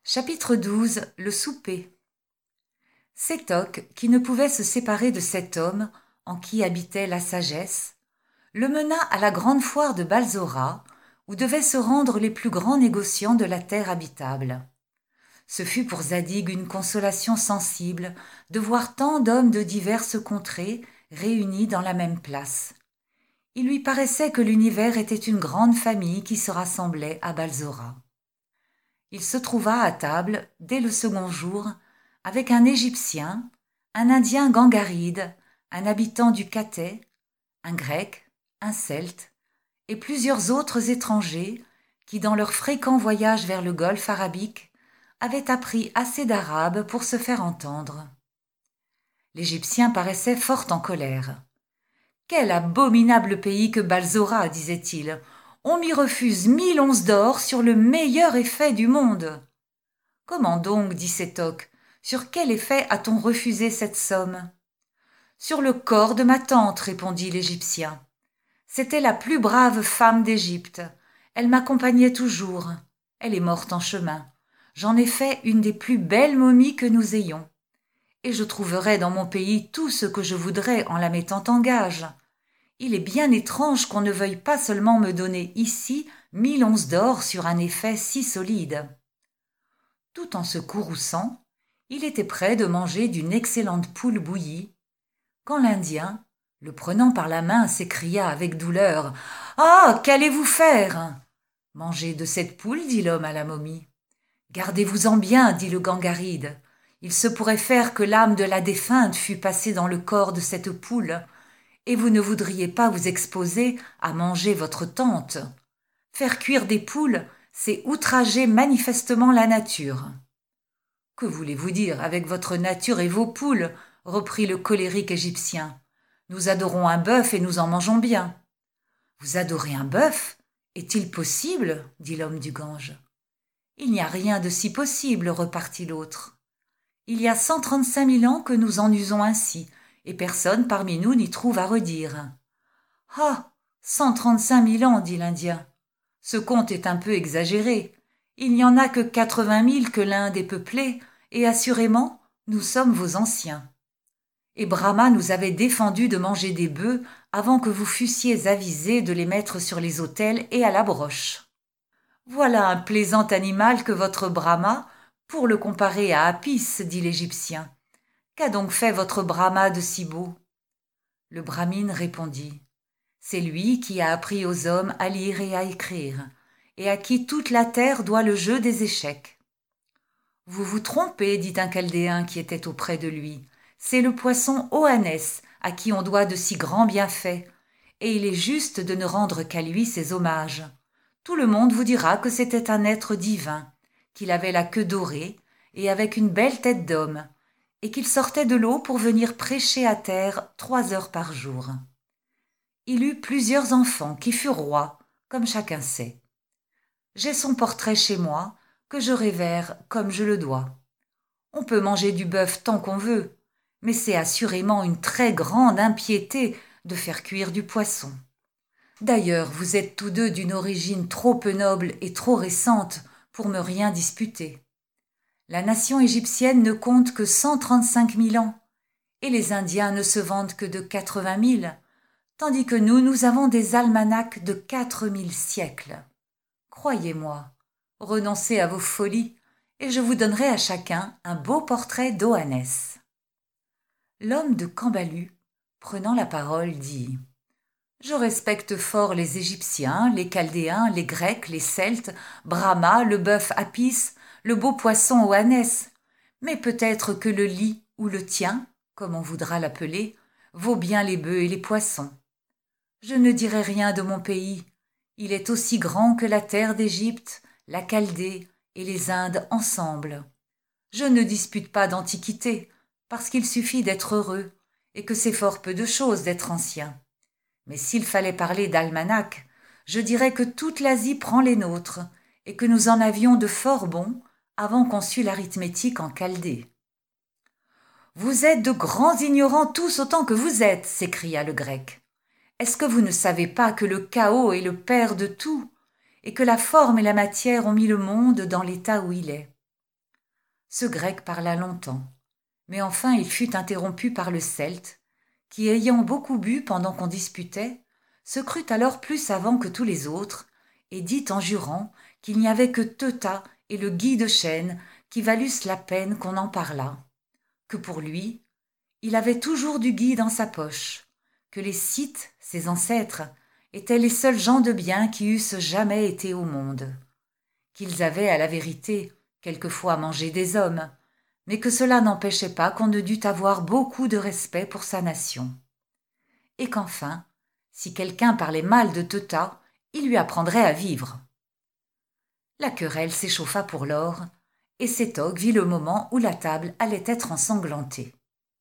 Chapitre 12. Le souper. Sétoc, qui ne pouvait se séparer de cet homme en qui habitait la sagesse, le mena à la grande foire de Balzora, où devaient se rendre les plus grands négociants de la terre habitable. Ce fut pour Zadig une consolation sensible de voir tant d'hommes de diverses contrées réunis dans la même place. Il lui paraissait que l'univers était une grande famille qui se rassemblait à Balzora. Il se trouva à table, dès le second jour, avec un Égyptien, un Indien gangaride, un habitant du Cathay, un Grec, un Celte, et plusieurs autres étrangers qui, dans leur fréquent voyage vers le golfe arabique, avaient appris assez d'arabe pour se faire entendre. L'Égyptien paraissait fort en colère. « Quel abominable pays que Balzora, disait-il. On m'y refuse 1000 onces d'or sur le meilleur effet du monde. » Comment donc, dit Sétoc, sur quel effet a-t-on refusé cette somme? Sur le corps de ma tante, répondit l'Égyptien. C'était la plus brave femme d'Égypte. Elle m'accompagnait toujours. Elle est morte en chemin. J'en ai fait une des plus belles momies que nous ayons. Et je trouverai dans mon pays tout ce que je voudrais en la mettant en gage. Il est bien étrange qu'on ne veuille pas seulement me donner ici 1000 onces d'or sur un effet si solide. Tout en se courrouçant, il était prêt de manger d'une excellente poule bouillie, quand l'Indien, le prenant par la main, s'écria avec douleur « Ah, qu'allez-vous faire ?» « Manger de cette poule, dit l'homme à la momie. « Gardez-vous-en bien, dit le gangaride. Il se pourrait faire que l'âme de la défunte fût passée dans le corps de cette poule, et vous ne voudriez pas vous exposer à manger votre tante. Faire cuire des poules, c'est outrager manifestement la nature. » « Que voulez-vous dire avec votre nature et vos poules ?» reprit le colérique Égyptien. « Nous adorons un bœuf et nous en mangeons bien. »« Vous adorez un bœuf? Est-il possible ?» dit l'homme du Gange. « Il n'y a rien de si possible, repartit l'autre. Il y a 135 000 ans que nous en usons ainsi, et personne parmi nous n'y trouve à redire. »« Ah, 135 000 ans, dit l'Indien. Ce compte est un peu exagéré. Il n'y en a que 80 000 que l'Inde est peuplée, et assurément, nous sommes vos anciens. Et Brahma nous avait défendu de manger des bœufs avant que vous fussiez avisés de les mettre sur les autels et à la broche. Voilà un plaisant animal que votre Brahma, pour le comparer à Apis, dit l'Égyptien. Qu'a donc fait votre Brahma de si beau? Le Brahmine répondit. C'est lui qui a appris aux hommes à lire et à écrire, et à qui toute la terre doit le jeu des échecs. Vous vous trompez, dit un Chaldéen qui était auprès de lui. C'est le poisson Oannès à qui on doit de si grands bienfaits, et il est juste de ne rendre qu'à lui ses hommages. Tout le monde vous dira que c'était un être divin, qu'il avait la queue dorée et avec une belle tête d'homme, et qu'il sortait de l'eau pour venir prêcher à terre 3 heures par jour. Il eut plusieurs enfants qui furent rois, comme chacun sait. J'ai son portrait chez moi, que je révère comme je le dois. On peut manger du bœuf tant qu'on veut, mais c'est assurément une très grande impiété de faire cuire du poisson. D'ailleurs, vous êtes tous deux d'une origine trop peu noble et trop récente pour me rien disputer. La nation égyptienne ne compte que 135 000 ans, et les Indiens ne se vantent que de 80 000, tandis que nous avons des almanachs de 4000 siècles. Croyez-moi, renoncez à vos folies, et je vous donnerai à chacun un beau portrait d'Oannès. L'homme de Cambalu, prenant la parole, dit « Je respecte fort les Égyptiens, les Chaldéens, les Grecs, les Celtes, Brahma, le bœuf Apis, le beau poisson Oannès, mais peut-être que le lit ou le tien, comme on voudra l'appeler, vaut bien les bœufs et les poissons. Je ne dirai rien de mon pays. Il est aussi grand que la terre d'Égypte, la Chaldée et les Indes ensemble. Je ne dispute pas d'antiquité, parce qu'il suffit d'être heureux, et que c'est fort peu de chose d'être ancien. Mais s'il fallait parler d'almanach, je dirais que toute l'Asie prend les nôtres, et que nous en avions de fort bons avant qu'on sût l'arithmétique en Chaldée. « Vous êtes de grands ignorants tous autant que vous êtes, s'écria le Grec. Est-ce que vous ne savez pas que le chaos est le père de tout, et que la forme et la matière ont mis le monde dans l'état où il est? Ce Grec parla longtemps, mais enfin il fut interrompu par le Celte, qui, ayant beaucoup bu pendant qu'on disputait, se crut alors plus savant que tous les autres, et dit en jurant qu'il n'y avait que Teuta et le Guy de Chêne qui valussent la peine qu'on en parlât, que pour lui, il avait toujours du Guy dans sa poche, que les Scythes, ses ancêtres, étaient les seuls gens de bien qui eussent jamais été au monde, qu'ils avaient à la vérité quelquefois mangé des hommes, mais que cela n'empêchait pas qu'on ne dût avoir beaucoup de respect pour sa nation, et qu'enfin, si quelqu'un parlait mal de Teuta, il lui apprendrait à vivre. La querelle s'échauffa pour lors, et Sétoc vit le moment où la table allait être ensanglantée.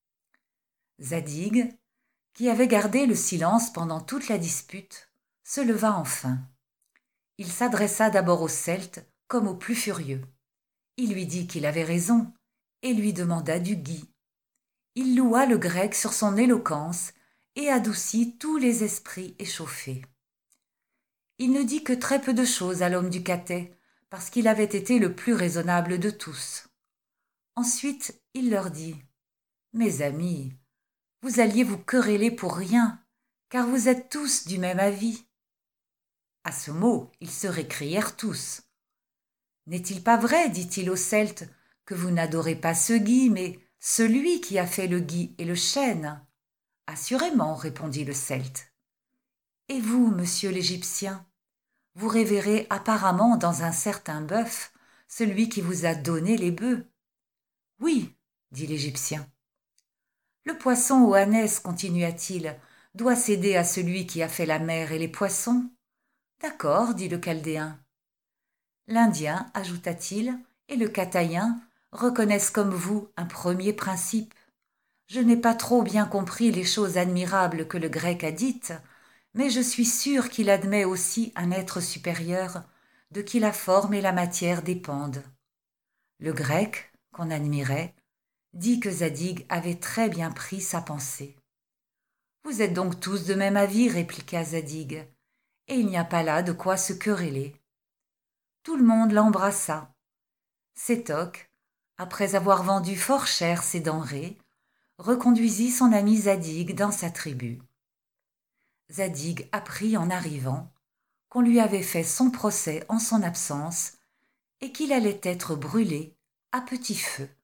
Zadig, qui avait gardé le silence pendant toute la dispute, se leva enfin. Il s'adressa d'abord au Celte comme au plus furieux. Il lui dit qu'il avait raison, et lui demanda du Guy. Il loua le Grec sur son éloquence et adoucit tous les esprits échauffés. Il ne dit que très peu de choses à l'homme du Catet, parce qu'il avait été le plus raisonnable de tous. Ensuite, il leur dit « Mes amis, vous alliez vous quereller pour rien, car vous êtes tous du même avis. » À ce mot, ils se récrièrent tous. « N'est-il pas vrai, dit-il aux Celtes, que vous n'adorez pas ce Guy, mais celui qui a fait le Guy et le chêne ?» Assurément, répondit le Celte. « Et vous, monsieur l'Égyptien, vous révérez apparemment dans un certain bœuf celui qui vous a donné les bœufs. » Oui, dit l'Égyptien. Le poisson au ânesse, continua-t-il, doit céder à celui qui a fait la mer et les poissons. D'accord, dit le Chaldéen. L'Indien, ajouta-t-il, et le Cataïen reconnaissent comme vous un premier principe. Je n'ai pas trop bien compris les choses admirables que le Grec a dites, mais je suis sûr qu'il admet aussi un être supérieur de qui la forme et la matière dépendent. Le Grec, qu'on admirait, dit que Zadig avait très bien pris sa pensée. « Vous êtes donc tous de même avis, répliqua Zadig, et il n'y a pas là de quoi se quereller. » Tout le monde l'embrassa. Sétoc, après avoir vendu fort cher ses denrées, reconduisit son ami Zadig dans sa tribu. Zadig apprit en arrivant qu'on lui avait fait son procès en son absence et qu'il allait être brûlé à petit feu.